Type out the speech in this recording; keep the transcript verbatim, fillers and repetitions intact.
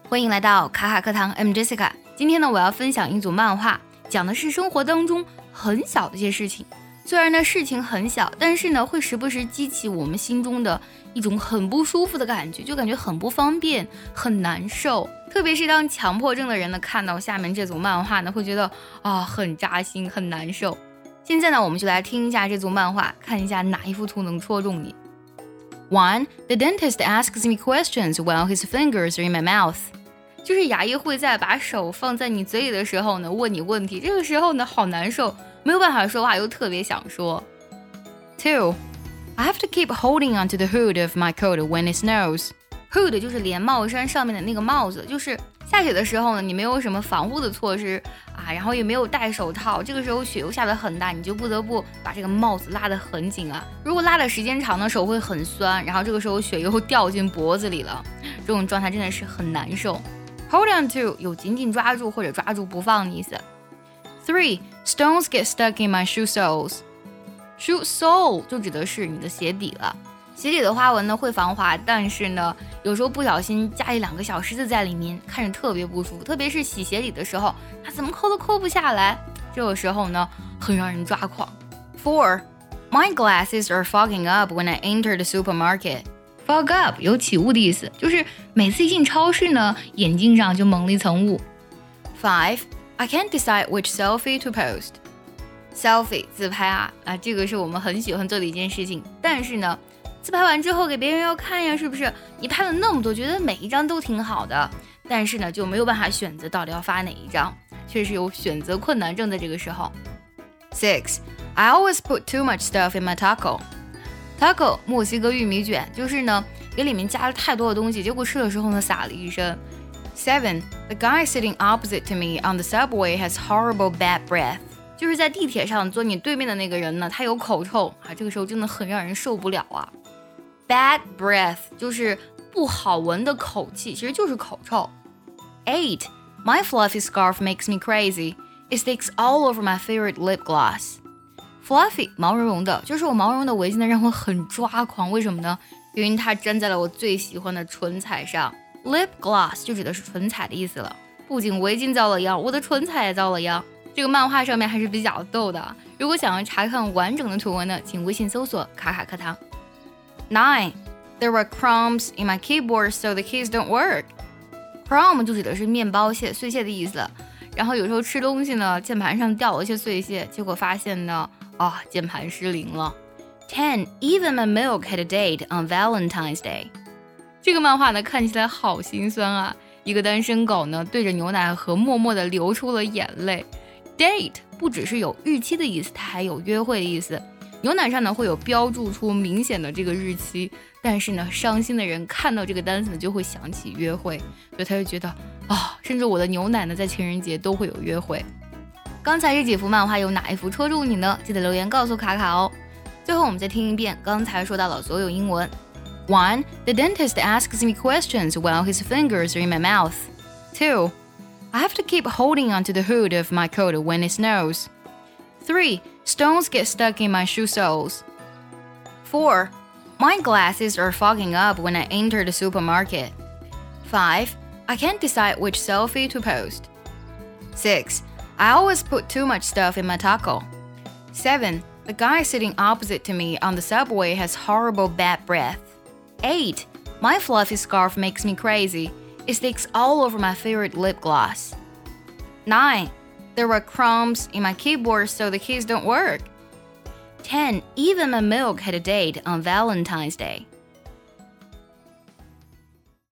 欢迎来到卡卡课堂 ，I'm Jessica。今天呢，我要分享一组漫画，讲的是生活当中很小的一些事情。虽然呢事情很小，但是呢会时不时激起我们心中的一种很不舒服的感觉，就感觉很不方便，很难受。特别是当强迫症的人呢看到下面这组漫画呢，会觉得啊很扎心，很难受。现在呢，我们就来听一下这组漫画，看一下哪一幅图能戳中你。One, the dentist asks me questions while his fingers are in my mouth. 就是牙医会在把手放在你嘴里的时候呢，问你问题。这个时候呢，好难受，没有办法说话，又特别想说。Two, I have to keep holding onto the hood of my coat when it snows. Hood 就是连帽衫上面的那个帽子，就是下雪的时候呢，你没有什么防护的措施啊，然后也没有戴手套，这个时候雪又下得很大，你就不得不把这个帽子拉得很紧啊。如果拉的时间长呢，手会很酸，然后这个时候雪又掉进脖子里了，这种状态真的是很难受。Hold on to 有紧紧抓住或者抓住不放的意思。Three, stones get stuck in my shoe soles. Shoe sole 就指的是你的鞋底了。鞋底的花纹呢会防滑，但是呢有时候不小心加一两个小石子在里面，看着特别不舒服。特别是洗鞋底的时候，它怎么抠都抠不下来，这个时候呢很让人抓狂。Four, my glasses are fogging up when I enter the supermarket.Fog up 有起雾的意思，就是每次一进超市呢，眼镜上就蒙了一层雾。Five, I can't decide which selfie to post.Selfie 自拍啊啊，这个是我们很喜欢做的一件事情，但是呢自拍完之后给别人要看呀，是不是？你拍了那么多，觉得每一张都挺好的，但是呢就没有办法选择到底要发哪一张，确实有选择困难症在这个时候。Six, I always put too much stuff in my taco.Taco 墨西哥玉米卷，就是呢给里面加了太多的东西，结果吃的时候呢洒了一身。Seven, the guy sitting opposite to me on the subway has horrible bad breath. 就是在地铁上坐你对面的那个人呢，他有口臭啊，这个时候真的很让人受不了啊。Bad breath 就是不好闻的口气，其实就是口臭。Eight, my fluffy scarf makes me crazy. It sticks all over my favorite lip gloss.Fluffy 毛茸茸的，就是我毛茸茸的围巾呢让我很抓狂，为什么呢？因为它粘在了我最喜欢的唇彩上。Lip gloss 就指的是唇彩的意思了，不仅围巾遭了殃，我的唇彩也遭了殃。这个漫画上面还是比较逗的，如果想要查看完整的图文呢，请微信搜索卡卡课堂。Nine, there were crumbs in my keyboard so the keys don't work. Crumb 就指的是面包屑碎屑的意思，然后有时候吃东西呢，键盘上掉了一些碎屑，结果发现呢啊，键盘失灵了。Ten, even my milk had a date on Valentine's Day. 这个漫画呢，看起来好心酸啊！一个单身狗呢，对着牛奶盒默默地流出了眼泪。Date 不只是有日期的意思，它还有约会的意思。牛奶上呢会有标注出明显的这个日期，但是呢，伤心的人看到这个单词呢，就会想起约会，所以他就觉得啊，甚至我的牛奶呢，在情人节都会有约会。刚才这几幅漫画有哪一幅戳中你呢？记得留言告诉卡卡哦。最后我们再听一遍刚才说到的所有英文。One, the dentist asks me questions while his fingers are in my mouth. Two, I have to keep holding onto the hood of my coat when it snows. Three, stones get stuck in my shoe soles. Four, my glasses are fogging up when I enter the supermarket. Five, I can't decide which selfie to post. Six, I always put too much stuff in my taco. Seven, the guy sitting opposite to me on the subway has horrible bad breath. Eight, my fluffy scarf makes me crazy. It sticks all over my favorite lip gloss. Nine, there were crumbs in my keyboard so the keys don't work. Ten, even my milk had a date on Valentine's Day.